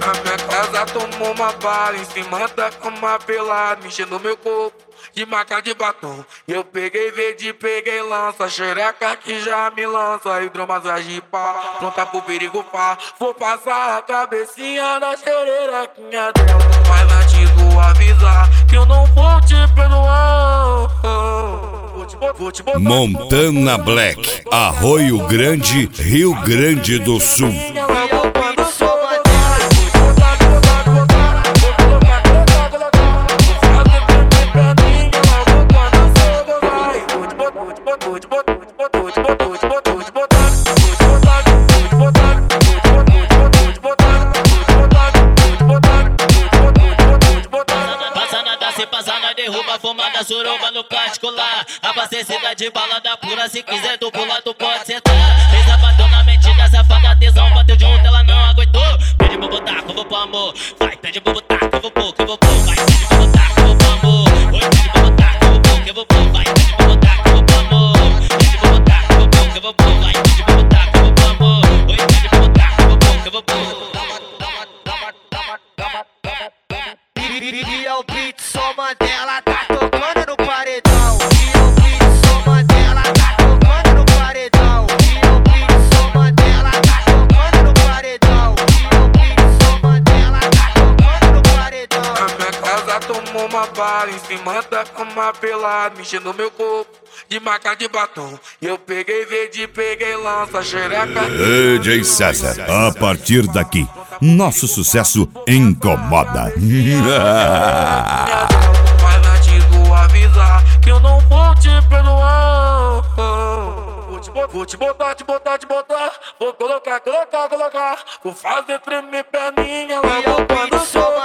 Na minha casa tomou uma bala, em cima da cama pelada, mexendo meu corpo de marca de batom. Eu peguei verde, peguei lança, xereca que já me lança, hidromassagem pá, pronta pro perigo pá. Vou passar a cabecinha na xerequinha dela, mas antes vou avisar que eu não vou te perdoar. Montana Black, Arroio Grande, Rio Grande do Sul. Derruba, fumada, suruba no particular. Abastecida de balada pura, se quiser do pulo tu pode sentar. Fez a bateu na mentira, safada, tesão, bateu junto, ela não aguentou. Pede pro botar, que eu vou pro amor. Vai, pede pro botar, que eu vou pôr, que eu vou pôr. Vai, pede pro botar, que eu vou pro amor. Oi, pede pro botar, que eu vou pôr, que eu vou pôr. Vai, pede pro botar, que eu vou pro amor. Pede pro botar, que eu vou pôr, que eu vou pôr. Vai, pede pro botar, que eu vou pro amor. Oi, pede pro botar, que eu vou pôr, que eu vou pôr. E é o beat, só Mandela tá tocando no paredão. E é o beat, só Mandela tá tocando no paredão. E é o beat, só Mandela tá tocando no paredão. E é o beat, só Mandela tá tocando no paredão. Na minha casa tomou uma bala, em cima da cama pelada, mexendo meu corpo de marca de batom. Eu peguei verde, peguei lança, xereca. DJ César, a partir daqui, nosso sucesso incomoda. Mas antes vou avisar que eu não vou te perdoar. Vou te botar, vou colocar. Vou fazer tremer perninha lá no quando eu sou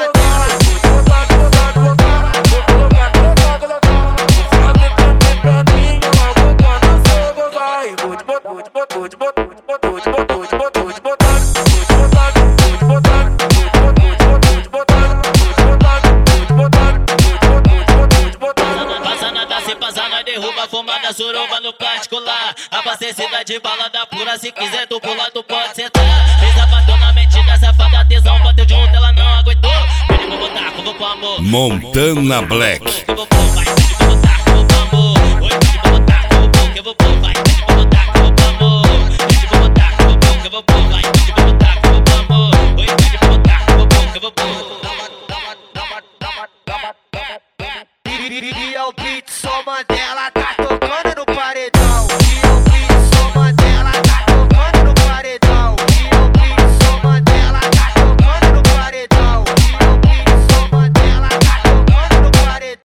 derruba, fumada, suruba no particular. Abastecida de balada pura, se quiser do pulo tu pode sentar. Fez a bateu na mentira, safada, tesão, bateu junto, ela não aguentou. Pede pro botar, que eu vou pro amor. Montana Black. Que eu vou pôr.